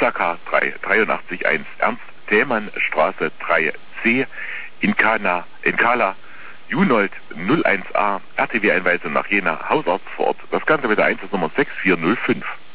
KK 383-1 Ernst-Thälmann-Straße 3C in Kala, Junold 01A, RTW-Einweisung nach Jena, Hausarzt vor Ort. Das Ganze mit der Einsatznummer 6405.